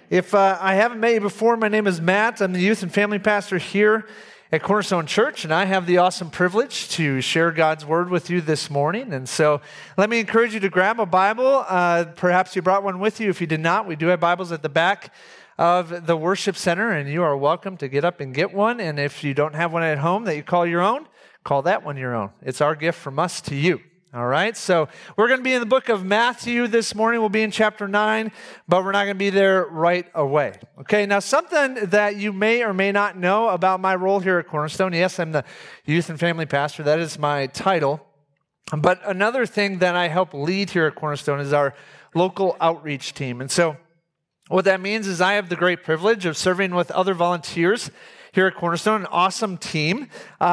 If I haven't met you before, my name is Matt. I'm the youth and family pastor here at Cornerstone Church, and I have the awesome privilege to share God's Word with you this morning. And so let me encourage you to grab a Bible. Perhaps you brought one with you. If you did not, we do have Bibles at the back of the worship center, and you are welcome to get up and get one. And if you don't have one at home that you call your own, call that one your own. It's our gift from us to you. All right, so we're going to be in the book of Matthew this morning. We'll be in chapter 9, but we're not going to be there right away. Okay, now something that you may or may not know about my role here at Cornerstone. Yes, I'm the youth and family pastor. That is my title. But another thing that I help lead here at Cornerstone is our local outreach team. And so what that means is I have the great privilege of serving with other volunteers here at Cornerstone, an awesome team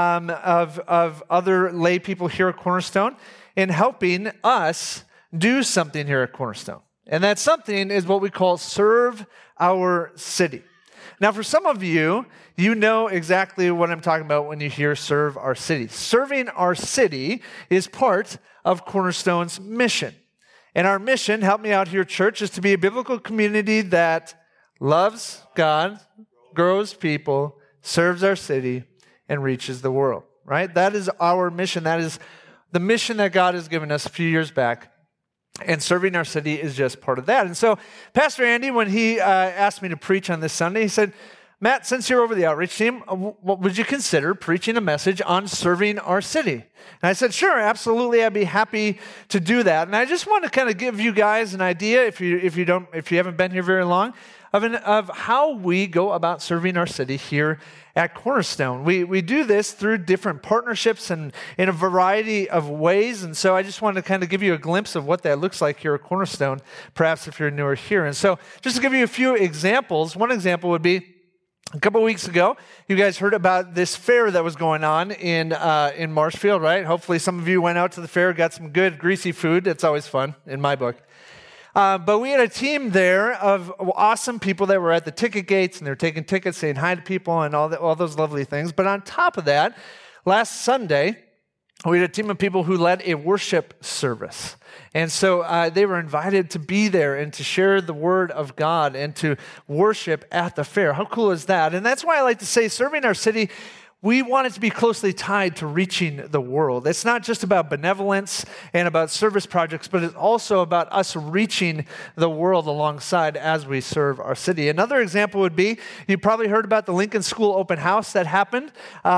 of other lay people here at Cornerstone, in helping us do something here at Cornerstone. And that something is what we call serve our city. Now, for some of you, you know exactly what I'm talking about when you hear serve our city. Serving our city is part of Cornerstone's mission. And our mission, help me out here, church, is to be a biblical community that loves God, grows people, serves our city, and reaches the world, right? That is our mission. That is the mission that God has given us a few years back, and serving our city is just part of that. And so Pastor Andy, when he asked me to preach on this Sunday, he said, Matt, since you're over the outreach team, what would you consider preaching a message on serving our city? And I said, sure, absolutely, I'd be happy to do that. And I just want to kind of give you guys an idea, if you haven't been here very long, of how we go about serving our city here at Cornerstone. We do this through different partnerships and in a variety of ways. And so I just wanted to kind of give you a glimpse of what that looks like here at Cornerstone, perhaps if you're newer here. And so just to give you a few examples, one example would be a couple of weeks ago, you guys heard about this fair that was going on in Marshfield, right? Hopefully some of you went out to the fair, got some good greasy food. It's always fun in my book. But we had a team there of awesome people that were at the ticket gates, and they were taking tickets, saying hi to people, and all those lovely things. But on top of that, last Sunday, we had a team of people who led a worship service. And so they were invited to be there and to share the word of God and to worship at the fair. How cool is that? And that's why I like to say serving our city, we want it to be closely tied to reaching the world. It's not just about benevolence and about service projects, but it's also about us reaching the world alongside as we serve our city. Another example would be, you probably heard about the Lincoln School open house that happened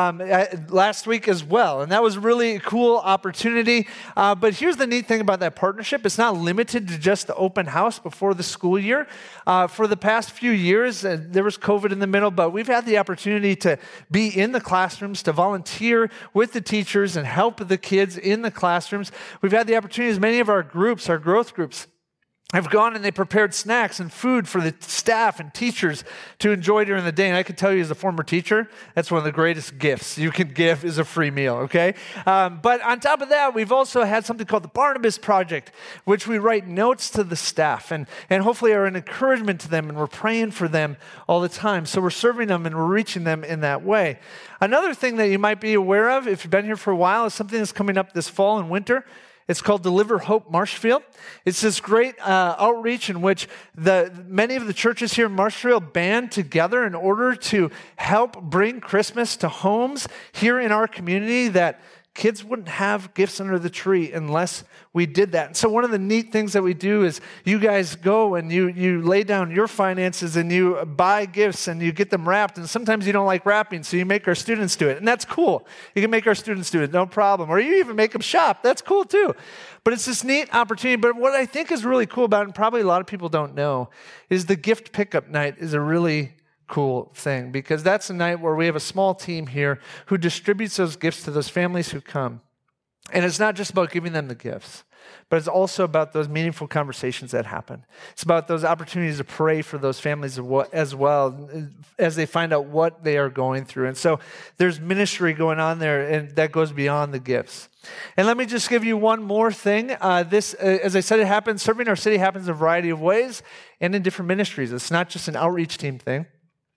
last week as well. And that was really a cool opportunity. But here's the neat thing about that partnership. It's not limited to just the open house before the school year. For the past few years, there was COVID in the middle, but we've had the opportunity to be in the classrooms, to volunteer with the teachers and help the kids in the classrooms. We've had the opportunities, many of our groups, our growth groups, have gone and they prepared snacks and food for the staff and teachers to enjoy during the day. And I can tell you as a former teacher, that's one of the greatest gifts you can give is a free meal, okay? But on top of that, we've also had something called the Barnabas Project, which we write notes to the staff and hopefully are an encouragement to them, and we're praying for them all the time. So we're serving them and we're reaching them in that way. Another thing that you might be aware of, if you've been here for a while, is something that's coming up this fall and winter. It's called Deliver Hope Marshfield. It's this great outreach in which many of the churches here in Marshfield band together in order to help bring Christmas to homes here in our community that kids wouldn't have gifts under the tree unless we did that. And so one of the neat things that we do is you guys go and you lay down your finances and you buy gifts and you get them wrapped. And sometimes you don't like wrapping, so you make our students do it. And that's cool. You can make our students do it, no problem. Or you even make them shop. That's cool too. But it's this neat opportunity. But what I think is really cool about it, and probably a lot of people don't know, is the gift pickup night is a really cool thing, because that's a night where we have a small team here who distributes those gifts to those families who come. And it's not just about giving them the gifts, but it's also about those meaningful conversations that happen. It's about those opportunities to pray for those families as well as they find out what they are going through. And so there's ministry going on there, and that goes beyond the gifts. And let me just give you one more thing. As I said, serving our city happens in a variety of ways and in different ministries. It's not just an outreach team thing.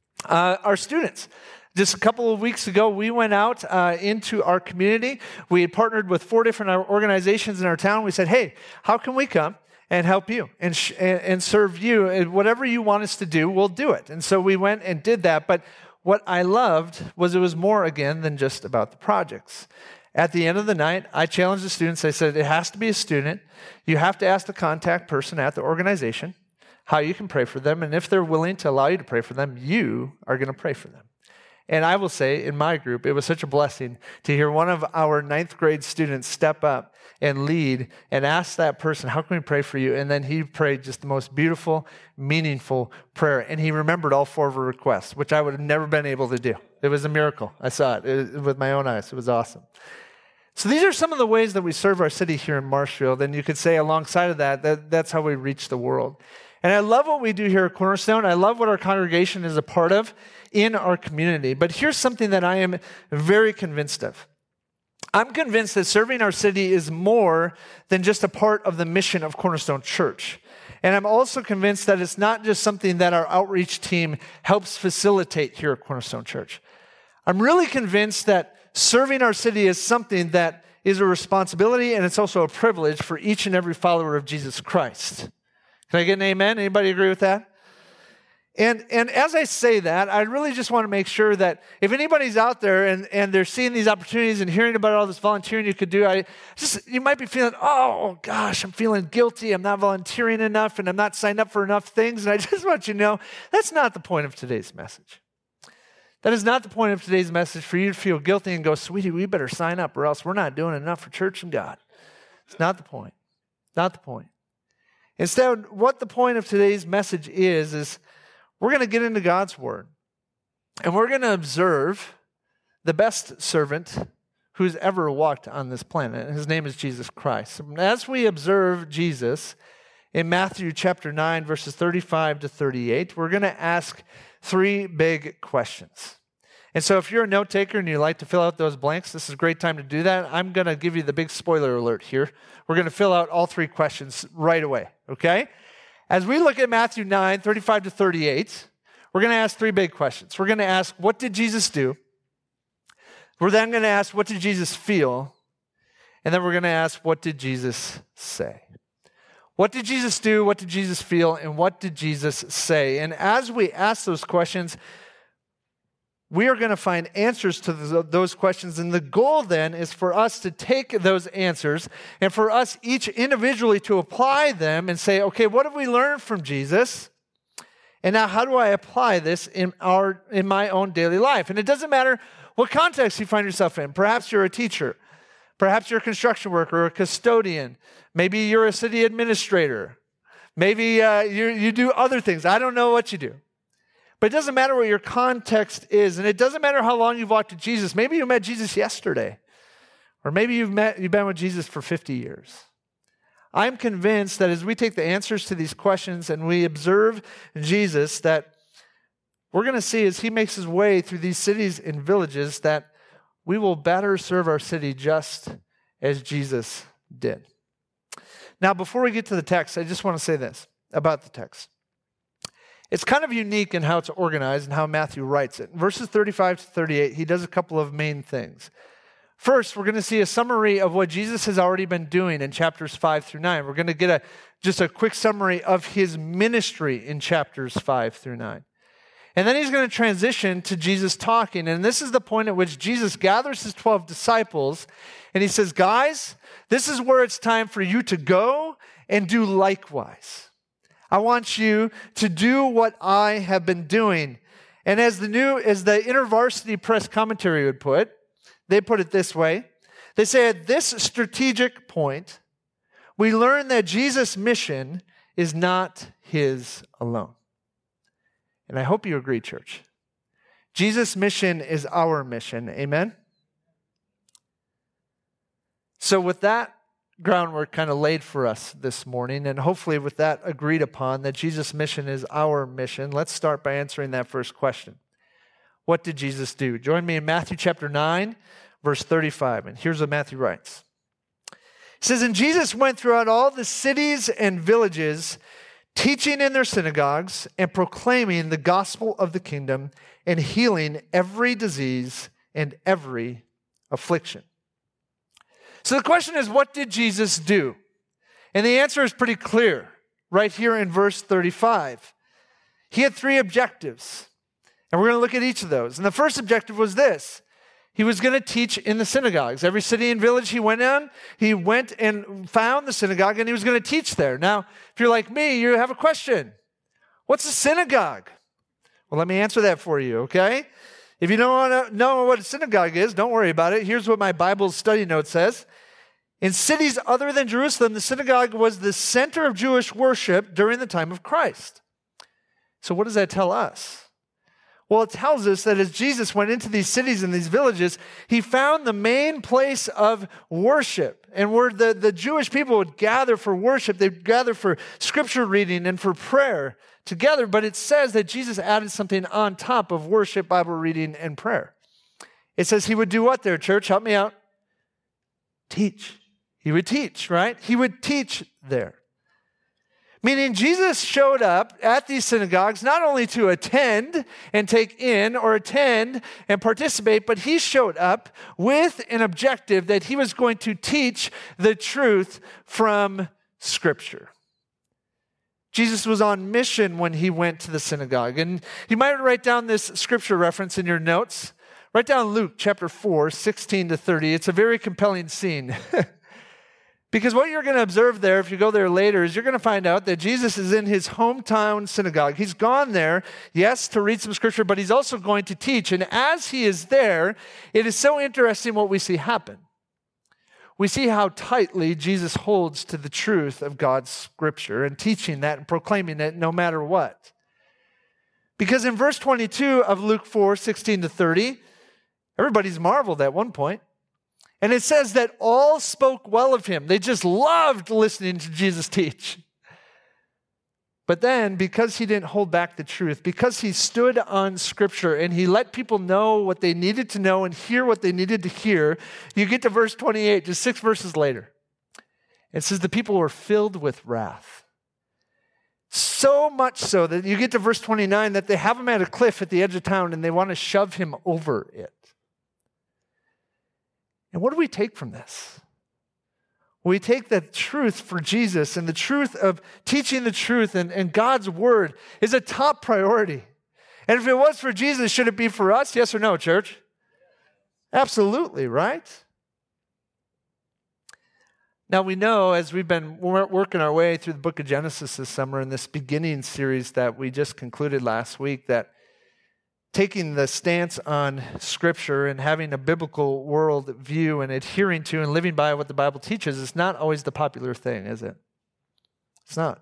Our students. Just a couple of weeks ago, we went out into our community. We had partnered with 4 different organizations in our town. We said, hey, how can we come and help you and serve you. And whatever you want us to do, we'll do it. And so we went and did that. But what I loved was it was more, again, than just about the projects. At the end of the night, I challenged the students. I said, it has to be a student. You have to ask the contact person at the organization how you can pray for them. And if they're willing to allow you to pray for them, you are going to pray for them. And I will say, in my group, it was such a blessing to hear one of our 9th grade students step up and lead and ask that person, how can we pray for you? And then he prayed just the most beautiful, meaningful prayer. And he remembered all 4 of her requests, which I would have never been able to do. It was a miracle. I saw it with my own eyes. It was awesome. So these are some of the ways that we serve our city here in Marshfield. And you could say alongside of that's how we reach the world. And I love what we do here at Cornerstone. I love what our congregation is a part of in our community. But here's something that I am very convinced of. I'm convinced that serving our city is more than just a part of the mission of Cornerstone Church. And I'm also convinced that it's not just something that our outreach team helps facilitate here at Cornerstone Church. I'm really convinced that serving our city is something that is a responsibility, and it's also a privilege for each and every follower of Jesus Christ. Can I get an amen? Anybody agree with that? And as I say that, I really just want to make sure that if anybody's out there and they're seeing these opportunities and hearing about all this volunteering you could do, you might be feeling, oh gosh, I'm feeling guilty. I'm not volunteering enough and I'm not signed up for enough things. And I just want you to know that's not the point of today's message. That is not the point of today's message for you to feel guilty and go, sweetie, we better sign up or else we're not doing enough for church and God. It's not the point. Not the point. Instead, what the point of today's message is we're going to get into God's Word, and we're going to observe the best servant who's ever walked on this planet. His name is Jesus Christ. And as we observe Jesus in Matthew chapter 9, verses 35 to 38, we're going to ask 3 big questions. And so if you're a note taker and you like to fill out those blanks, this is a great time to do that. I'm going to give you the big spoiler alert here. We're going to fill out all 3 questions right away, okay? As we look at Matthew 9, 35 to 38, we're going to ask 3 big questions. We're going to ask, what did Jesus do? We're then going to ask, what did Jesus feel? And then we're going to ask, what did Jesus say? What did Jesus do? What did Jesus feel? And what did Jesus say? And as we ask those questions, we are going to find answers to those questions. And the goal then is for us to take those answers and for us each individually to apply them and say, okay, what have we learned from Jesus? And now how do I apply this in my own daily life? And it doesn't matter what context you find yourself in. Perhaps you're a teacher. Perhaps you're a construction worker or a custodian. Maybe you're a city administrator. Maybe you do other things. I don't know what you do. But it doesn't matter what your context is, and it doesn't matter how long you've walked with Jesus. Maybe you met Jesus yesterday, or maybe you've been with Jesus for 50 years. I'm convinced that as we take the answers to these questions and we observe Jesus, that we're going to see as he makes his way through these cities and villages that we will better serve our city just as Jesus did. Now, before we get to the text, I just want to say this about the text. It's kind of unique in how it's organized and how Matthew writes it. In verses 35 to 38, he does a couple of main things. First, we're going to see a summary of what Jesus has already been doing in chapters 5 through 9. We're going to get just a quick summary of his ministry in chapters 5 through 9. And then he's going to transition to Jesus talking. And this is the point at which Jesus gathers his 12 disciples. And he says, guys, this is where it's time for you to go and do likewise. I want you to do what I have been doing. And as the InterVarsity Press commentary would put, they put it this way. They say, at this strategic point, we learn that Jesus' mission is not his alone. And I hope you agree, church. Jesus' mission is our mission. Amen? So with that groundwork kind of laid for us this morning, and hopefully with that agreed upon, that Jesus' mission is our mission, let's start by answering that first question. What did Jesus do? Join me in Matthew chapter 9, verse 35, and here's what Matthew writes. It says, and Jesus went throughout all the cities and villages, teaching in their synagogues and proclaiming the gospel of the kingdom and healing every disease and every affliction. So the question is, what did Jesus do? And the answer is pretty clear right here in verse 35. He had 3 objectives, and we're going to look at each of those. And the first objective was this. He was going to teach in the synagogues. Every city and village he went and found the synagogue, and he was going to teach there. Now, if you're like me, you have a question. What's a synagogue? Well, let me answer that for you, okay? If you don't want to know what a synagogue is, don't worry about it. Here's what my Bible study note says. In cities other than Jerusalem, the synagogue was the center of Jewish worship during the time of Christ. So what does that tell us? Well, it tells us that as Jesus went into these cities and these villages, he found the main place of worship, and where the Jewish people would gather for worship. They'd gather for scripture reading and for prayer together, but it says that Jesus added something on top of worship, Bible reading, and prayer. It says he would do what there, church? Help me out. Teach. He would teach, right? He would teach there. Meaning Jesus showed up at these synagogues not only to attend and take in or attend and participate, but he showed up with an objective that he was going to teach the truth from Scripture. Jesus was on mission when he went to the synagogue. And you might write down this scripture reference in your notes. Write down Luke chapter 4, 16 to 30. It's a very compelling scene. Because what you're going to observe there, if you go there later, is you're going to find out that Jesus is in his hometown synagogue. He's gone there, yes, to read some scripture, but he's also going to teach. And as he is there, it is so interesting what we see happen. We see how tightly Jesus holds to the truth of God's scripture and teaching that and proclaiming it no matter what. Because in verse 22 of Luke 4, 16 to 30, everybody's marveled at one point. And it says that all spoke well of him. They just loved listening to Jesus teach. But then, because he didn't hold back the truth, because he stood on Scripture and he let people know what they needed to know and hear what they needed to hear, you get to verse 28, just 6 verses later. It says the people were filled with wrath. So much so that you get to verse 29 that they have him at a cliff at the edge of town and they want to shove him over it. And what do we take from this? We take the truth for Jesus, and the truth of teaching the truth and God's word is a top priority. And if it was for Jesus, should it be for us? Yes or no, church? Absolutely, right? Now we know, as we've been working our way through the book of Genesis this summer in this beginning series that we just concluded last week, that taking the stance on Scripture and having a biblical world view and adhering to and living by what the Bible teaches is not always the popular thing, is it? It's not.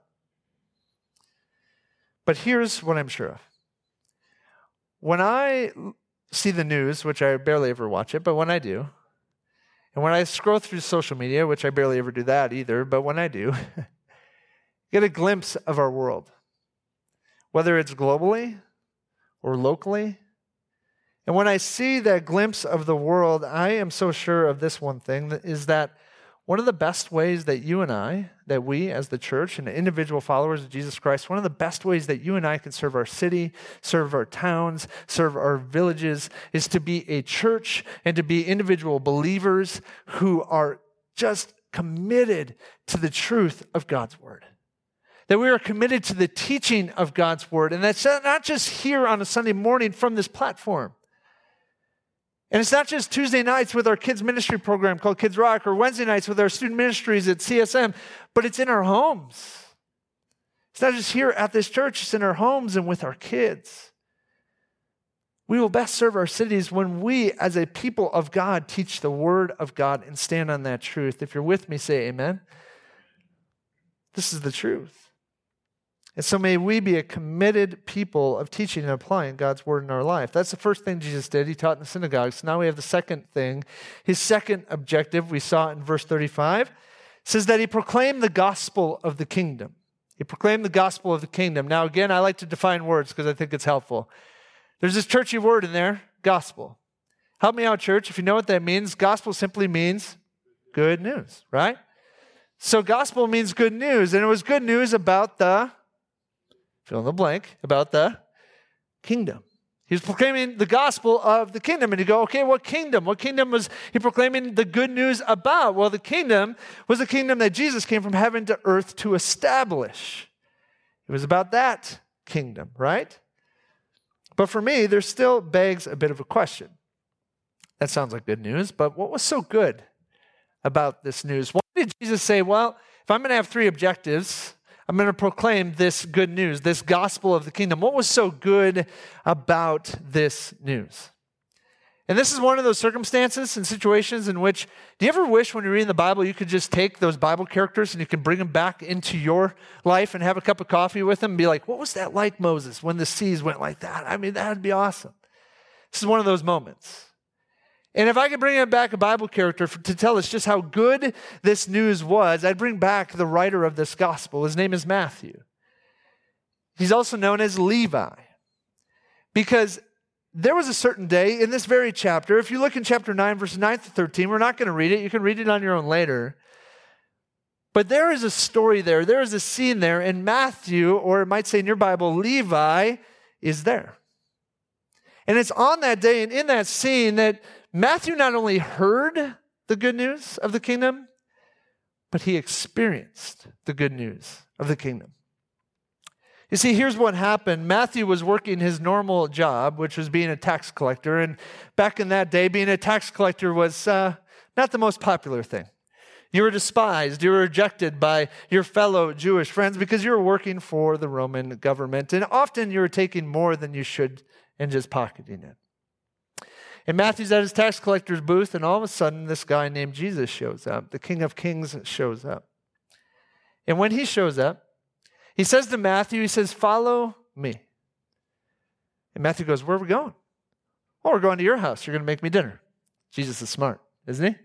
But here's what I'm sure of. When I see the news, which I barely ever watch it, but when I do, and when I scroll through social media, which I barely ever do that either, but when I do, get a glimpse of our world, whether it's globally or locally. And when I see that glimpse of the world, I am so sure of this one thing, is that one of the best ways that you and I, that we as the church and individual followers of Jesus Christ, one of the best ways that you and I can serve our city, serve our towns, serve our villages, is to be a church and to be individual believers who are just committed to the truth of God's word. That we are committed to the teaching of God's word. And that's not just here on a Sunday morning from this platform. And it's not just Tuesday nights with our kids ministry program called Kids Rock, or Wednesday nights with our student ministries at CSM, but it's in our homes. It's not just here at this church, it's in our homes and with our kids. We will best serve our cities when we, as a people of God, teach the word of God and stand on that truth. If you're with me, say amen. This is the truth. And so may we be a committed people of teaching and applying God's word in our life. That's the first thing Jesus did. He taught in the synagogues. Now we have the second thing. His second objective, we saw in verse 35, says that he proclaimed the gospel of the kingdom. He proclaimed the gospel of the kingdom. Now again, I like to define words because I think it's helpful. There's this churchy word in there, gospel. Help me out, church. If you know what that means, gospel simply means good news, right? So gospel means good news. And it was good news about the fill in the blank, about the kingdom. He was proclaiming the gospel of the kingdom. And you go, okay, what kingdom? What kingdom was he proclaiming the good news about? Well, the kingdom was the kingdom that Jesus came from heaven to earth to establish. It was about that kingdom, right? But for me, there still begs a bit of a question. That sounds like good news, but what was so good about this news? Why did Jesus say, well, if I'm going to have three objectives, I'm going to proclaim this good news, this gospel of the kingdom. What was so good about this news? And this is one of those circumstances and situations in which, do you ever wish when you're reading the Bible, you could just take those Bible characters and you can bring them back into your life and have a cup of coffee with them and be like, what was that like, Moses, when the seas went like that? I mean, that'd be awesome. This is one of those moments. And if I could bring back a Bible character to tell us just how good this news was, I'd bring back the writer of this gospel. His name is Matthew. He's also known as Levi. Because there was a certain day in this very chapter, if you look in chapter 9, verses 9 to 13, we're not going to read it. You can read it on your own later. But there is a story there. There is a scene there, and Matthew, or it might say in your Bible, Levi, is there. And it's on that day and in that scene that Matthew not only heard the good news of the kingdom, but he experienced the good news of the kingdom. You see, here's what happened. Matthew was working his normal job, which was being a tax collector. And back in that day, being a tax collector was not the most popular thing. You were despised. You were rejected by your fellow Jewish friends because you were working for the Roman government. And often you were taking more than you should and just pocketing it. And Matthew's at his tax collector's booth, and all of a sudden, this guy named Jesus shows up. The King of Kings shows up. And when he shows up, he says to Matthew, he says, follow me. And Matthew goes, where are we going? Oh, we're going to your house. You're going to make me dinner. Jesus is smart, isn't he?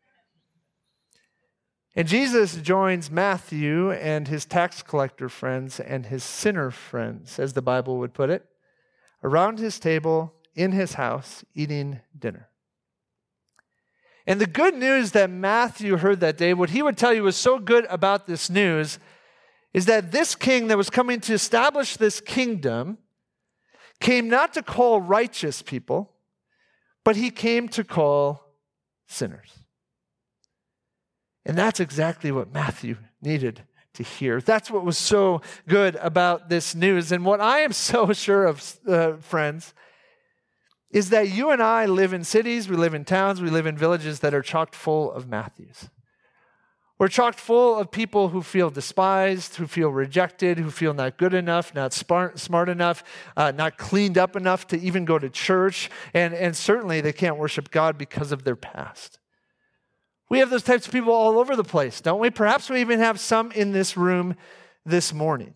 And Jesus joins Matthew and his tax collector friends and his sinner friends, as the Bible would put it, around his table in his house eating dinner. And the good news that Matthew heard that day, what he would tell you was so good about this news, is that this king that was coming to establish this kingdom came not to call righteous people, but he came to call sinners. And that's exactly what Matthew needed to hear. That's what was so good about this news. And what I am so sure of, friends, is that you and I live in cities, we live in towns, we live in villages that are chock full of Matthews. We're chock full of people who feel despised, who feel rejected, who feel not good enough, not smart enough, not cleaned up enough to even go to church, and certainly they can't worship God because of their past. We have those types of people all over the place, don't we? Perhaps we even have some in this room this morning.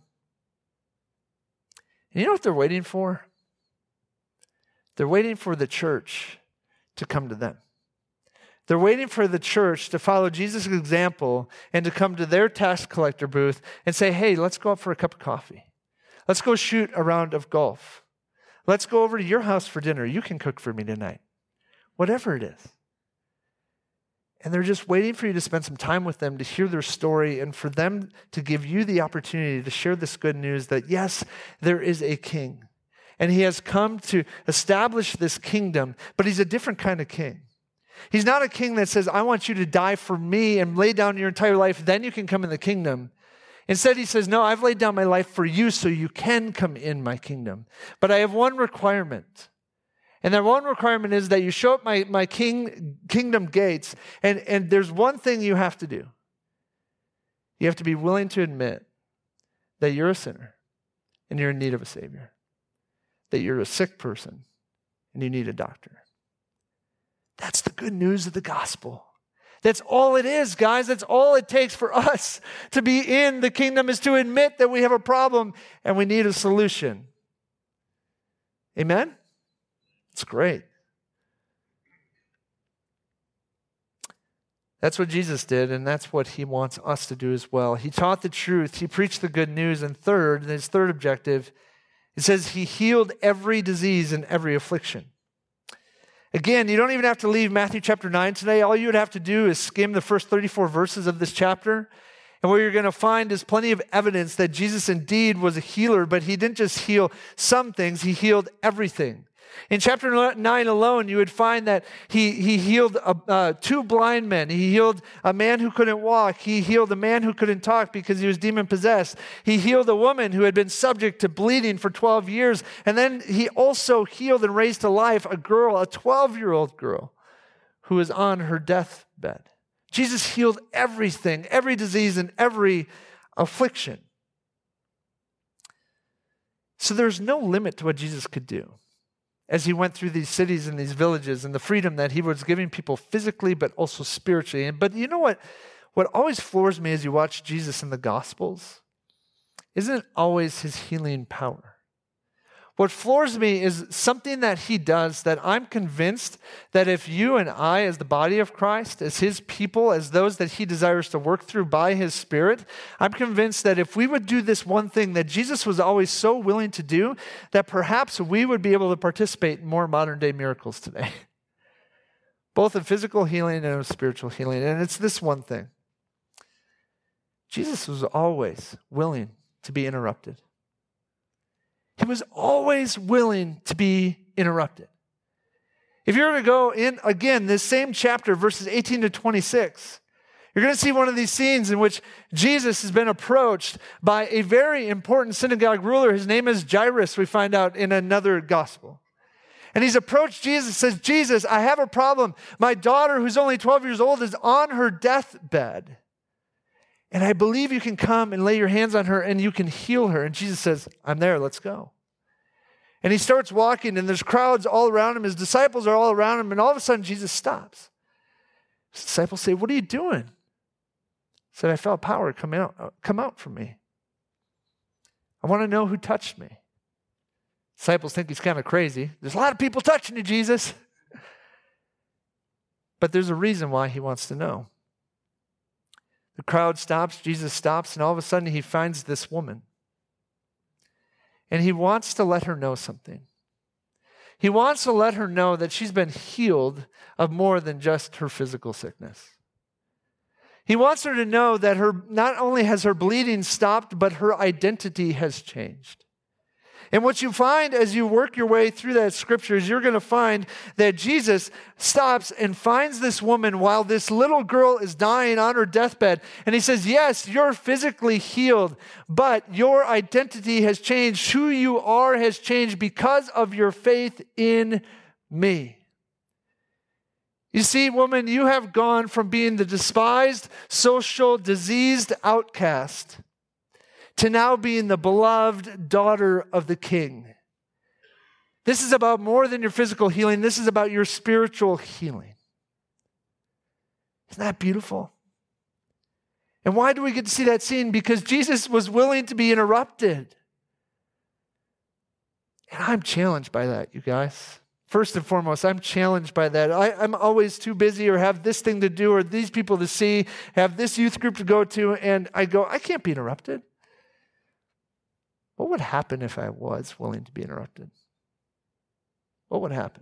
And you know what they're waiting for? They're waiting for the church to come to them. They're waiting for the church to follow Jesus' example and to come to their tax collector booth and say, hey, let's go out for a cup of coffee. Let's go shoot a round of golf. Let's go over to your house for dinner. You can cook for me tonight. Whatever it is. And they're just waiting for you to spend some time with them, to hear their story, and for them to give you the opportunity to share this good news that, yes, there is a king. And he has come to establish this kingdom, but he's a different kind of king. He's not a king that says, I want you to die for me and lay down your entire life, then you can come in the kingdom. Instead, he says, no, I've laid down my life for you so you can come in my kingdom. But I have one requirement. And that one requirement is that you show up my kingdom gates, and there's one thing you have to do. You have to be willing to admit that you're a sinner and you're in need of a Savior. That you're a sick person and you need a doctor. That's the good news of the gospel. That's all it is, guys. That's all it takes for us to be in the kingdom, is to admit that we have a problem and we need a solution. Amen? It's great. That's what Jesus did, and that's what he wants us to do as well. He taught the truth. He preached the good news. And third, his third objective, it says he healed every disease and every affliction. Again, you don't even have to leave Matthew chapter 9 today. All you would have to do is skim the first 34 verses of this chapter. And what you're going to find is plenty of evidence that Jesus indeed was a healer, but he didn't just heal some things, he healed everything. In chapter 9 alone, you would find that he healed 2 blind men. He healed a man who couldn't walk. He healed a man who couldn't talk because he was demon-possessed. He healed a woman who had been subject to bleeding for 12 years. And then he also healed and raised to life a girl, a 12-year-old girl, who was on her deathbed. Jesus healed everything, every disease and every affliction. So there's no limit to what Jesus could do as he went through these cities and these villages and the freedom that he was giving people physically but also spiritually. But you know what always floors me as you watch Jesus in the Gospels? Isn't always his healing power. What floors me is something that he does that I'm convinced that if you and I, as the body of Christ, as his people, as those that he desires to work through by his Spirit, I'm convinced that if we would do this one thing that Jesus was always so willing to do, that perhaps we would be able to participate in more modern day miracles today. Both of physical healing and of spiritual healing. And it's this one thing. Jesus was always willing to be interrupted. He was always willing to be interrupted. If you're going to go in, again, this same chapter, verses 18 to 26, you're going to see one of these scenes in which Jesus has been approached by a very important synagogue ruler. His name is Jairus, we find out in another gospel. And he's approached Jesus, says, Jesus, I have a problem. My daughter, who's only 12 years old, is on her deathbed. And I believe you can come and lay your hands on her and you can heal her. And Jesus says, I'm there, let's go. And he starts walking and there's crowds all around him. His disciples are all around him. And all of a sudden, Jesus stops. His disciples say, what are you doing? He said, I felt power come out from me. I want to know who touched me. Disciples think he's kind of crazy. There's a lot of people touching you, Jesus. But there's a reason why he wants to know. The crowd stops, Jesus stops, and all of a sudden he finds this woman. And he wants to let her know something. He wants to let her know that she's been healed of more than just her physical sickness. He wants her to know that not only has her bleeding stopped, but her identity has changed. And what you find as you work your way through that scripture is you're going to find that Jesus stops and finds this woman while this little girl is dying on her deathbed. And he says, yes, you're physically healed, but your identity has changed. Who you are has changed because of your faith in me. You see, woman, you have gone from being the despised, social, diseased outcast to now being the beloved daughter of the King. This is about more than your physical healing. This is about your spiritual healing. Isn't that beautiful? And why do we get to see that scene? Because Jesus was willing to be interrupted. And I'm challenged by that, you guys. First and foremost, I'm challenged by that. I'm always too busy or have this thing to do or these people to see, have this youth group to go to, and I go, I can't be interrupted. What would happen if I was willing to be interrupted? What would happen?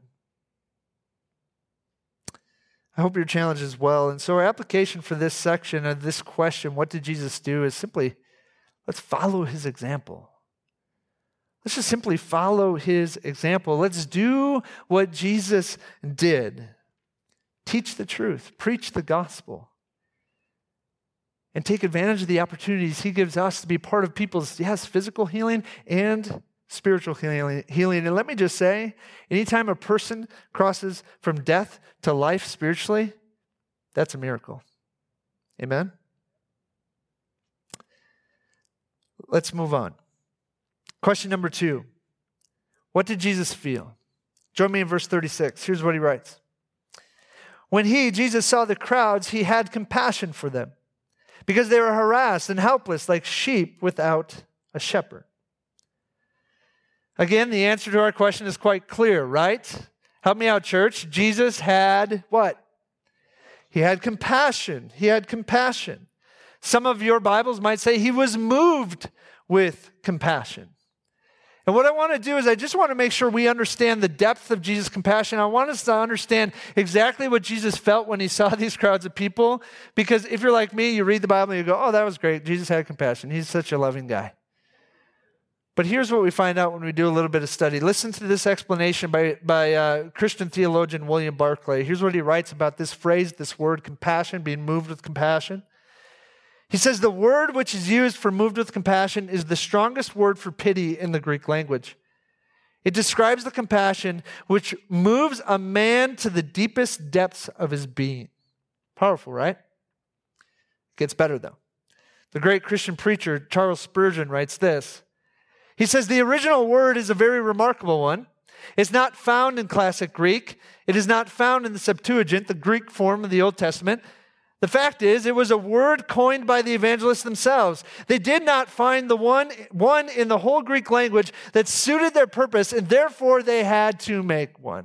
I hope you're challenged as well. And so our application for this section of this question, what did Jesus do, is simply, let's follow his example. Let's just simply follow his example. Let's do what Jesus did. Teach the truth, preach the gospel, and take advantage of the opportunities he gives us to be part of people's, yes, physical healing and spiritual healing. And let me just say, anytime a person crosses from death to life spiritually, that's a miracle. Amen? Let's move on. Question number 2. What did Jesus feel? Join me in verse 36. Here's what he writes. When Jesus saw the crowds, he had compassion for them, because they were harassed and helpless like sheep without a shepherd. Again, the answer to our question is quite clear, right? Help me out, church. Jesus had what? He had compassion. He had compassion. Some of your Bibles might say he was moved with compassion. And what I want to do is I just want to make sure we understand the depth of Jesus' compassion. I want us to understand exactly what Jesus felt when he saw these crowds of people. Because if you're like me, you read the Bible and you go, oh, that was great. Jesus had compassion. He's such a loving guy. But here's what we find out when we do a little bit of study. Listen to this explanation by Christian theologian William Barclay. Here's what he writes about this phrase, this word, compassion, being moved with compassion. He says, the word which is used for moved with compassion is the strongest word for pity in the Greek language. It describes the compassion which moves a man to the deepest depths of his being. Powerful, right? It gets better, though. The great Christian preacher Charles Spurgeon writes this. He says, the original word is a very remarkable one. It's not found in classic Greek. It is not found in the Septuagint, the Greek form of the Old Testament. The fact is, it was a word coined by the evangelists themselves. They did not find the one in the whole Greek language that suited their purpose, and therefore they had to make one.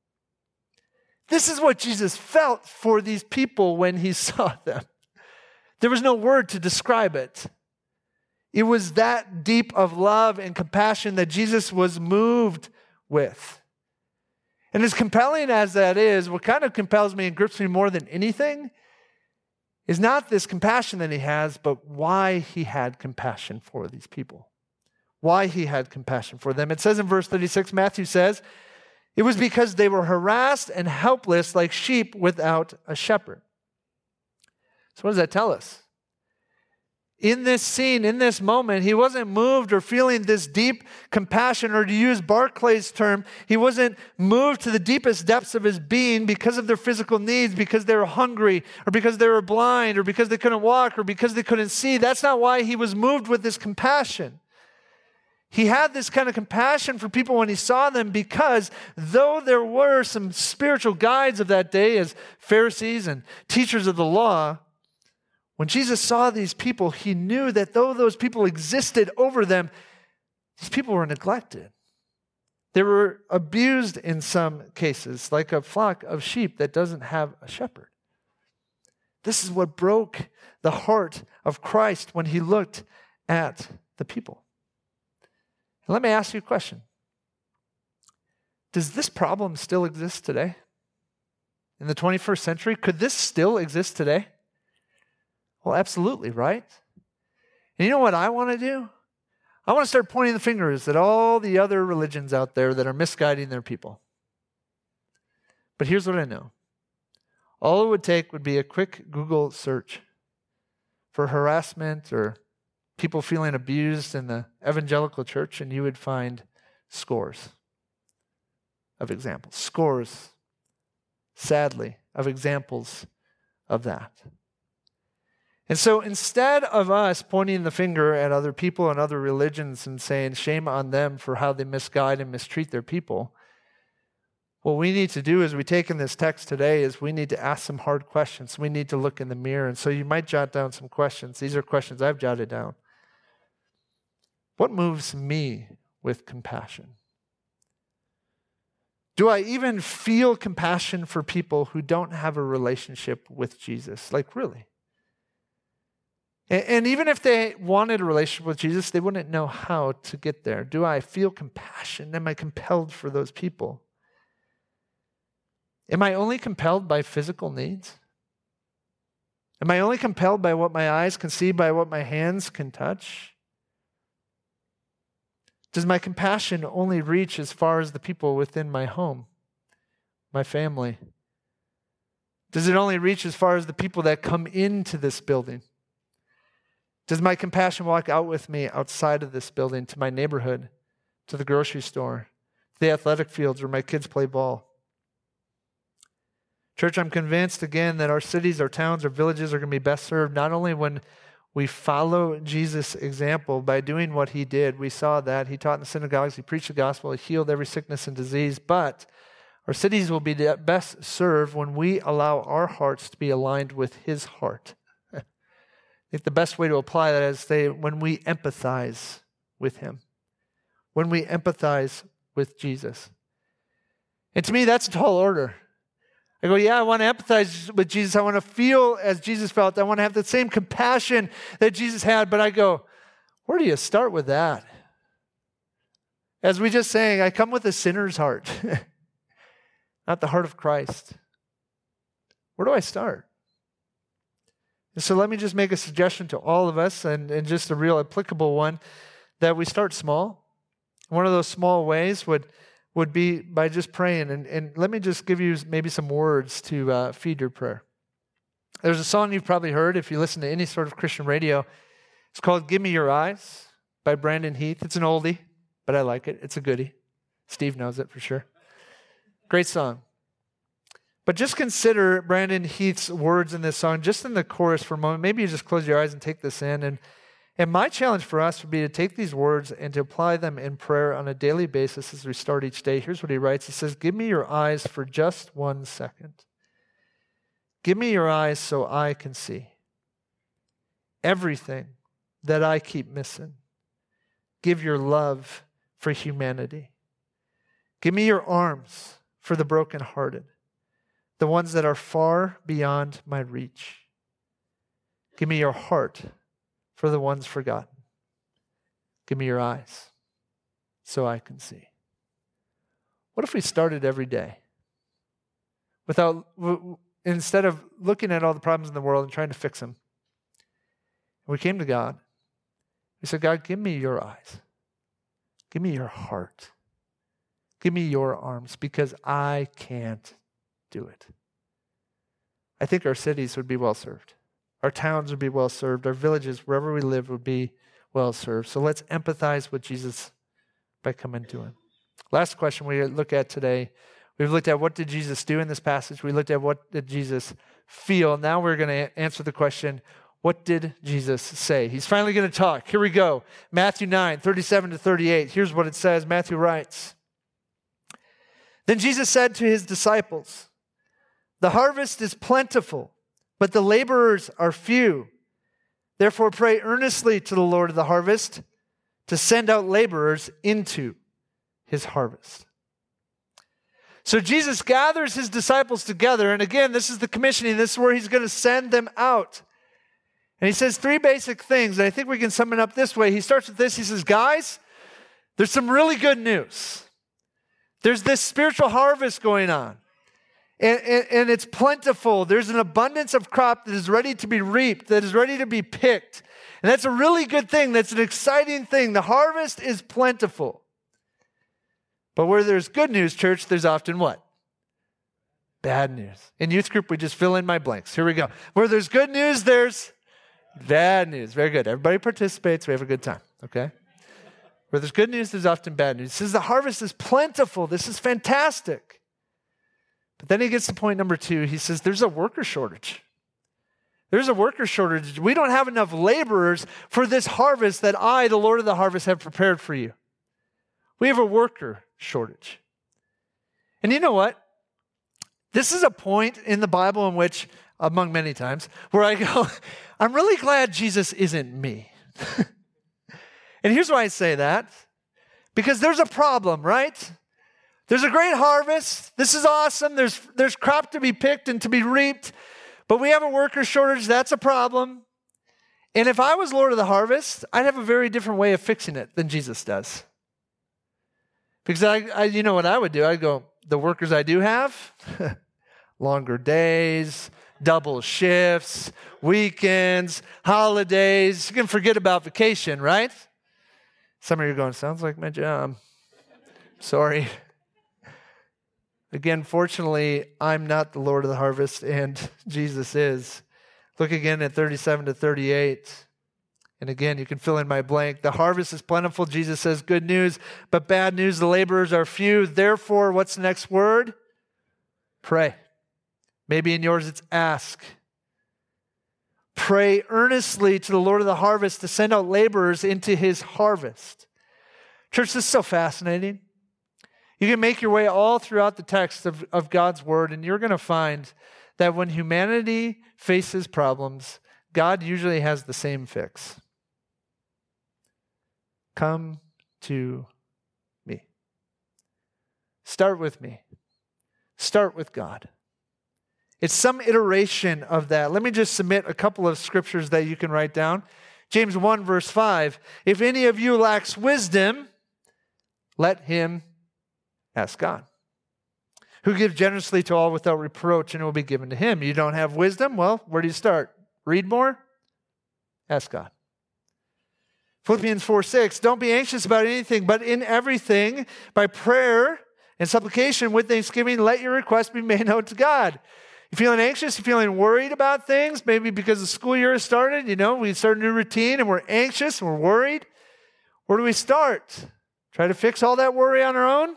This is what Jesus felt for these people when he saw them. There was no word to describe it. It was that deep of love and compassion that Jesus was moved with. And as compelling as that is, what kind of compels me and grips me more than anything is not this compassion that he has, but why he had compassion for these people. Why he had compassion for them. It says in verse 36, Matthew says, it was because they were harassed and helpless like sheep without a shepherd. So what does that tell us? In this scene, in this moment, he wasn't moved or feeling this deep compassion, or to use Barclay's term, he wasn't moved to the deepest depths of his being because of their physical needs, because they were hungry, or because they were blind, or because they couldn't walk, or because they couldn't see. That's not why he was moved with this compassion. He had this kind of compassion for people when he saw them because though there were some spiritual guides of that day as Pharisees and teachers of the law, when Jesus saw these people, he knew that though those people existed over them, these people were neglected. They were abused in some cases, like a flock of sheep that doesn't have a shepherd. This is what broke the heart of Christ when he looked at the people. And let me ask you a question. Does this problem still exist today? In the 21st century, could this still exist today? Well, absolutely, right? And you know what I want to do? I want to start pointing the fingers at all the other religions out there that are misguiding their people. But here's what I know. All it would take would be a quick Google search for harassment or people feeling abused in the evangelical church, and you would find scores of examples. Scores, sadly, of examples of that. And so instead of us pointing the finger at other people and other religions and saying shame on them for how they misguide and mistreat their people, what we need to do as we take in this text today is we need to ask some hard questions. We need to look in the mirror. And so you might jot down some questions. These are questions I've jotted down. What moves me with compassion? Do I even feel compassion for people who don't have a relationship with Jesus? Like, really? And even if they wanted a relationship with Jesus, they wouldn't know how to get there. Do I feel compassion? Am I compelled for those people? Am I only compelled by physical needs? Am I only compelled by what my eyes can see, by what my hands can touch? Does my compassion only reach as far as the people within my home, my family? Does it only reach as far as the people that come into this building? Does my compassion walk out with me outside of this building to my neighborhood, to the grocery store, to the athletic fields where my kids play ball? Church, I'm convinced again that our cities, our towns, our villages are going to be best served not only when we follow Jesus' example by doing what he did. We saw that. He taught in the synagogues, he preached the gospel, he healed every sickness and disease, but our cities will be best served when we allow our hearts to be aligned with his heart. I think the best way to apply that is to say when we empathize with him, when we empathize with Jesus. And to me, that's a tall order. I go, yeah, I want to empathize with Jesus. I want to feel as Jesus felt. I want to have the same compassion that Jesus had. But I go, where do you start with that? As we just sang, I come with a sinner's heart, not the heart of Christ. Where do I start? And so let me just make a suggestion to all of us, and just a real applicable one, that we start small. One of those small ways would be by just praying. And let me just give you maybe some words to feed your prayer. There's a song you've probably heard if you listen to any sort of Christian radio. It's called Give Me Your Eyes by Brandon Heath. It's an oldie, but I like it. It's a goodie. Steve knows it for sure. Great song. But just consider Brandon Heath's words in this song, just in the chorus for a moment. Maybe you just close your eyes and take this in. And my challenge for us would be to take these words and to apply them in prayer on a daily basis as we start each day. Here's what he writes. He says, give me your eyes for just 1 second. Give me your eyes so I can see everything that I keep missing. Give your love for humanity. Give me your arms for the brokenhearted, the ones that are far beyond my reach. Give me your heart for the ones forgotten. Give me your eyes so I can see. What if we started every day instead of looking at all the problems in the world and trying to fix them, we came to God. We said, God, give me your eyes. Give me your heart. Give me your arms, because I can't do it. I think our cities would be well served. Our towns would be well served. Our villages, wherever we live, would be well served. So let's empathize with Jesus by coming to him. Last question we look at today. We've looked at what did Jesus do in this passage. We looked at what did Jesus feel. Now we're going to answer the question, what did Jesus say? He's finally going to talk. Here we go. Matthew 9, 37 to 38. Here's what it says. Matthew writes, then Jesus said to his disciples, the harvest is plentiful, but the laborers are few. Therefore pray earnestly to the Lord of the harvest to send out laborers into his harvest. So Jesus gathers his disciples together, and again, this is the commissioning. This is where he's going to send them out. And he says 3 basic things, and I think we can sum it up this way. He starts with this. He says, guys, there's some really good news. There's this spiritual harvest going on, and it's plentiful. There's an abundance of crop that is ready to be reaped, that is ready to be picked. And that's a really good thing. That's an exciting thing. The harvest is plentiful. But where there's good news, church, there's often what? Bad news. In youth group, we just fill in my blanks. Here we go. Where there's good news, there's bad news. Very good. Everybody participates. We have a good time, okay? Where there's good news, there's often bad news. He says the harvest is plentiful. This is fantastic. But then he gets to point number 2. He says there's a worker shortage. There's a worker shortage. We don't have enough laborers for this harvest that I, the Lord of the harvest, have prepared for you. We have a worker shortage. And you know what? This is a point in the Bible in which, among many times, where I go, I'm really glad Jesus isn't me. And here's why I say that. Because there's a problem, right? There's a great harvest. This is awesome. There's crop to be picked and to be reaped. But we have a worker shortage. That's a problem. And if I was Lord of the harvest, I'd have a very different way of fixing it than Jesus does. Because I you know what I would do? I'd go, the workers I do have, longer days, double shifts, weekends, holidays. You can forget about vacation, right? Some of you are going, sounds like my job. Sorry. Again, fortunately, I'm not the Lord of the harvest, and Jesus is. Look again at 37 to 38. And again, you can fill in my blank. The harvest is plentiful, Jesus says, good news, but bad news, the laborers are few. Therefore, what's the next word? Pray. Maybe in yours it's ask. Pray earnestly to the Lord of the harvest to send out laborers into his harvest. Church, this is so fascinating. You can make your way all throughout the text of God's word, and you're going to find that when humanity faces problems, God usually has the same fix. Come to me. Start with me. Start with God. It's some iteration of that. Let me just submit a couple of scriptures that you can write down. James 1, verse 5. If any of you lacks wisdom, let him ask God, who gives generously to all without reproach, and it will be given to him. You don't have wisdom? Well, where do you start? Read more? Ask God. Philippians 4:6, don't be anxious about anything, but in everything, by prayer and supplication with thanksgiving, let your requests be made known to God. You feeling anxious? You feeling worried about things? Maybe because the school year has started, we start a new routine and we're anxious and we're worried. Where do we start? Try to fix all that worry on our own?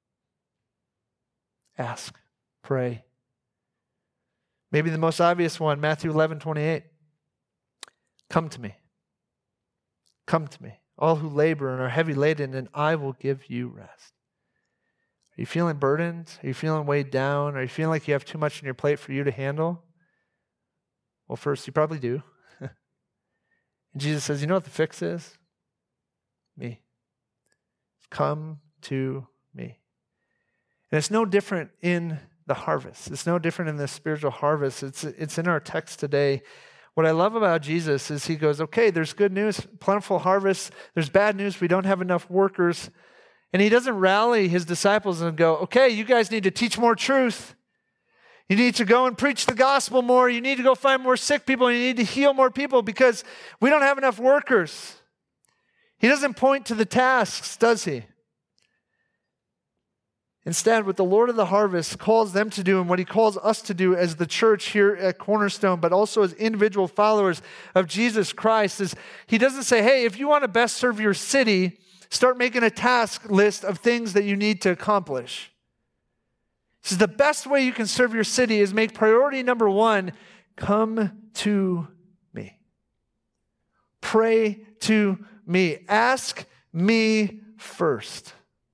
Ask, pray. Maybe the most obvious one, Matthew 11:28. Come to me. Come to me, all who labor and are heavy laden, and I will give you rest. Are you feeling burdened? Are you feeling weighed down? Are you feeling like you have too much on your plate for you to handle? Well, first, you probably do. And Jesus says, you know what the fix is? Me. Come to me. And it's no different in the harvest. It's no different in the spiritual harvest. It's in our text today. What I love about Jesus is he goes, okay, there's good news, plentiful harvest. There's bad news, we don't have enough workers. And he doesn't rally his disciples and go, okay, you guys need to teach more truth. You need to go and preach the gospel more. You need to go find more sick people. You need to heal more people because we don't have enough workers. He doesn't point to the tasks, does he? Instead, what the Lord of the harvest calls them to do and what he calls us to do as the church here at Cornerstone, but also as individual followers of Jesus Christ, is he doesn't say, hey, if you want to best serve your city, start making a task list of things that you need to accomplish. He says the best way you can serve your city is make priority number one, come to me. Pray to me. Ask me first.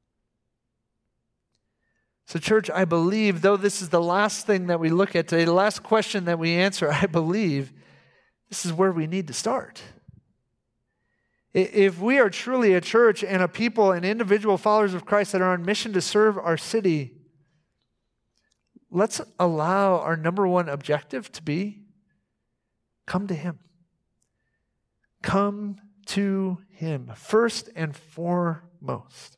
So church, I believe, though this is the last thing that we look at today, the last question that we answer, I believe this is where we need to start. If we are truly a church and a people and individual followers of Christ that are on mission to serve our city, let's allow our number one objective to be come to him. Come to him first and foremost.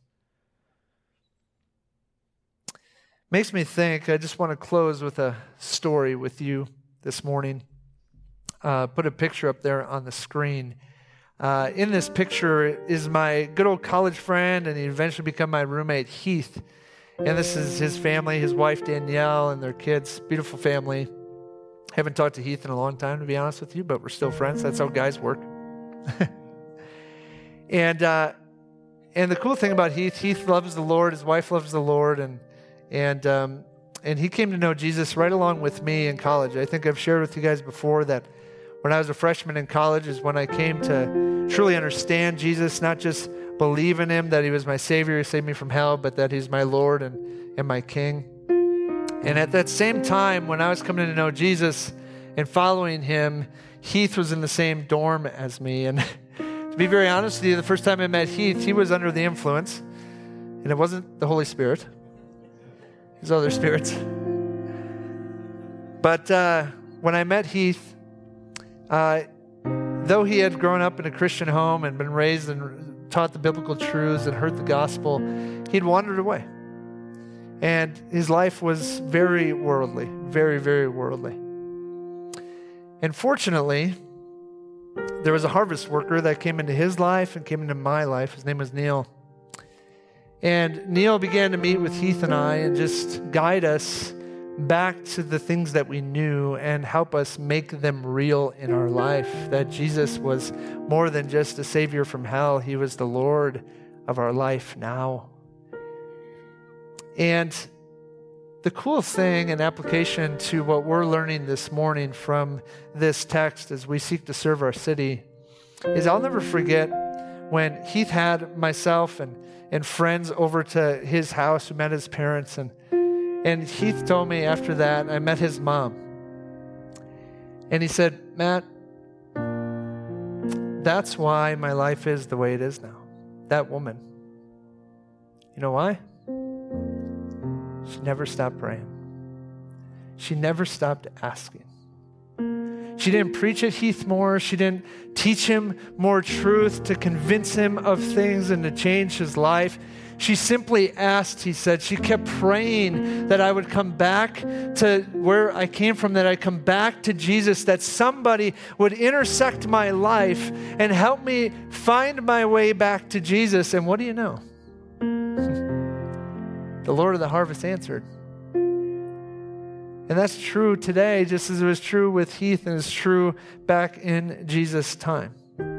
Makes me think, I just want to close with a story with you this morning. Put a picture up there on the screen. In this picture is my good old college friend, and he eventually became my roommate, Heath. And this is his family, his wife, Danielle, and their kids. Beautiful family. Haven't talked to Heath in a long time, to be honest with you, but we're still friends. That's how guys work. And the cool thing about Heath loves the Lord. His wife loves the Lord, and he came to know Jesus right along with me in college. I think I've shared with you guys before that when I was a freshman in college is when I came to truly understand Jesus, not just believe in him, that he was my Savior, he saved me from hell, but that he's my Lord and my King. And at that same time, when I was coming to know Jesus and following him, Heath was in the same dorm as me. And to be very honest with you, the first time I met Heath, he was under the influence, and it wasn't the Holy Spirit. His other spirits. But when I met Heath, though he had grown up in a Christian home and been raised and taught the biblical truths and heard the gospel, he'd wandered away. And his life was very worldly, very, very worldly. And fortunately, there was a harvest worker that came into his life and came into my life. His name was Neil. And Neil began to meet with Heath and I and just guide us back to the things that we knew and help us make them real in our life. That Jesus was more than just a Savior from hell. He was the Lord of our life now. And the cool thing and application to what we're learning this morning from this text as we seek to serve our city is I'll never forget when Heath had myself and friends over to his house who met his parents. And Heath told me after that, I met his mom. And he said, Matt, that's why my life is the way it is now. That woman. You know why? She never stopped praying. She never stopped asking. She She didn't preach at Heath more. She didn't teach him more truth to convince him of things and to change his life. She simply asked, he said, she kept praying that I would come back to where I came from, that I'd come back to Jesus, that somebody would intersect my life and help me find my way back to Jesus. And what do you know? The Lord of the harvest answered. And that's true today, just as it was true with Heath and is true back in Jesus' time.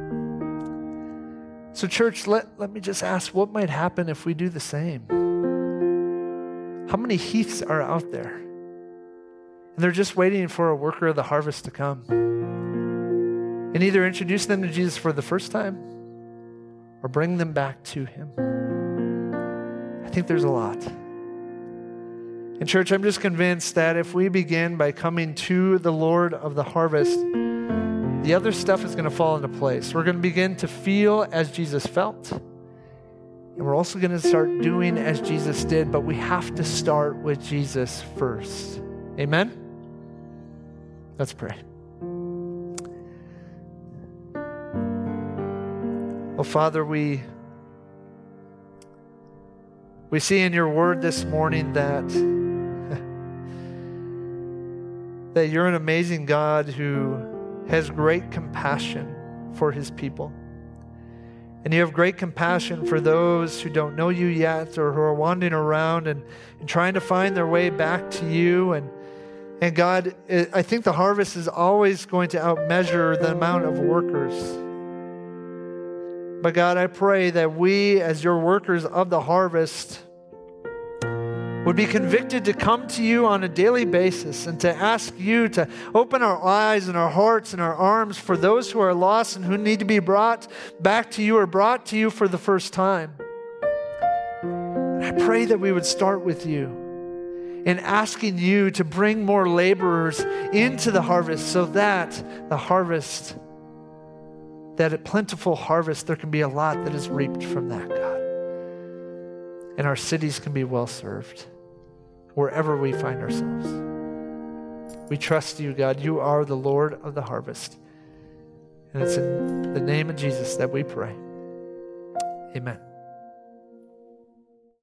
So church, let me just ask, what might happen if we do the same? How many Heaths are out there? And they're just waiting for a worker of the harvest to come and either introduce them to Jesus for the first time or bring them back to him. I think there's a lot. And church, I'm just convinced that if we begin by coming to the Lord of the harvest, the other stuff is going to fall into place. We're going to begin to feel as Jesus felt. And we're also going to start doing as Jesus did, but we have to start with Jesus first. Amen? Let's pray. Well, Father, we see in your word this morning that you're an amazing God who has great compassion for his people. And you have great compassion for those who don't know you yet or who are wandering around and trying to find their way back to you. And God, I think the harvest is always going to outmeasure the amount of workers. But God, I pray that we, as your workers of the harvest, would be convicted to come to you on a daily basis and to ask you to open our eyes and our hearts and our arms for those who are lost and who need to be brought back to you or brought to you for the first time. And I pray that we would start with you in asking you to bring more laborers into the harvest so that the harvest, that a plentiful harvest, there can be a lot that is reaped from that, God. And our cities can be well served wherever we find ourselves. We trust you, God. You are the Lord of the harvest. And it's in the name of Jesus that we pray. Amen.